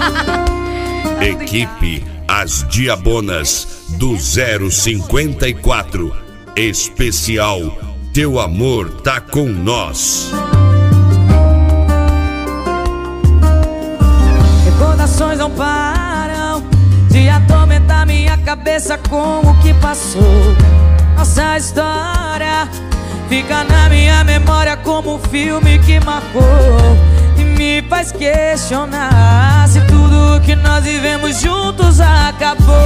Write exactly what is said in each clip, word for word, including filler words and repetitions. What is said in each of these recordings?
Equipe As Diabonas do zero cinquenta e quatro. Especial Teu Amor Tá Com Nós. Recordações não param de atormentar minha cabeça com o que passou. Nossa história fica na minha memória como um filme que marcou e me faz questionar se tudo que nós vivemos juntos acabou.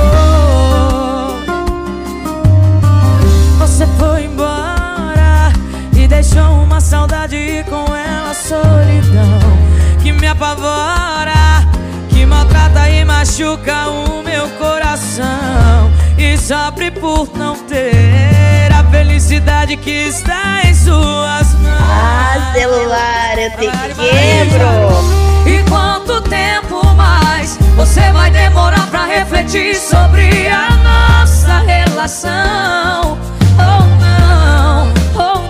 Você foi embora e deixou uma saudade e com ela solidão que me apavora, que maltrata e machuca o meu coração e sofre por não ter a felicidade que está em suas mãos. Ah, celular, eu te quebro. E quanto tempo mais você vai demorar pra refletir sobre a nossa relação? Oh não, oh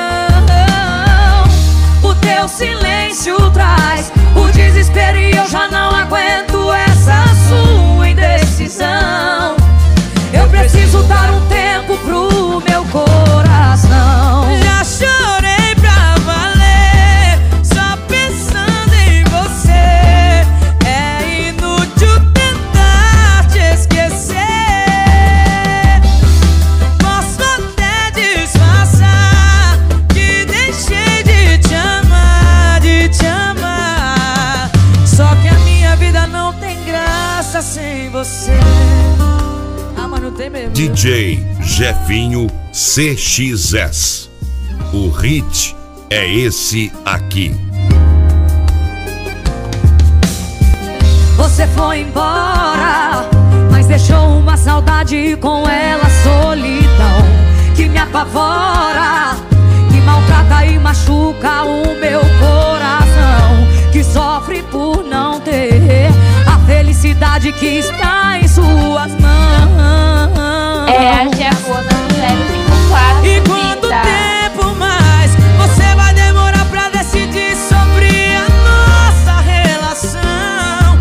não. O teu silêncio traz o desespero e eu já não aguento essa sua indecisão. Eu preciso dar um tempo pro meu coração. Já chorei pra valer, só pensando em você. É inútil tentar te esquecer. Posso até disfarçar que deixei de te amar, de te amar. Só que a minha vida não tem graça sem você. D J Jefinho C X S. O hit é esse aqui. Você foi embora, mas deixou uma saudade com ela solidão que me apavora, que maltrata e machuca o meu coração, que sofre por não ter a felicidade que está em suas mãos. É a Diabona do zero cinquenta e quatro. E quanto tempo mais você vai demorar pra decidir sobre a nossa relação?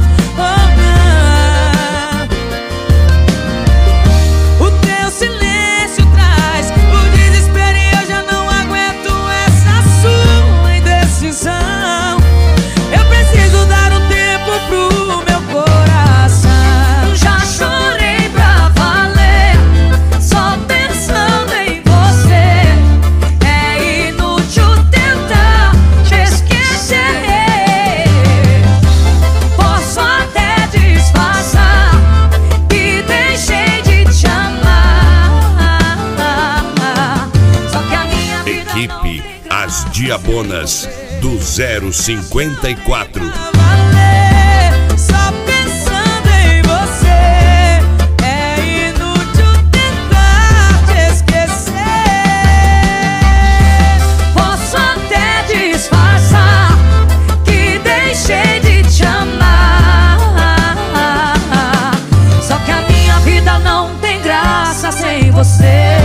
Oh não. O teu silêncio traz o desespero e eu já não aguento essa sua indecisão. Eu preciso dar um tempo pro meu coração. Já chorei pra valer, só pensando em você. É inútil tentar te esquecer. Posso até disfarçar que deixei de te amar. Só que a minha vida não Equipe tem As Diabonas do zero cinquenta e quatro. valer, só pensando em você. É inútil tentar te esquecer. Posso até disfarçar que deixei de te amar. Só que a minha vida não tem graça sem você.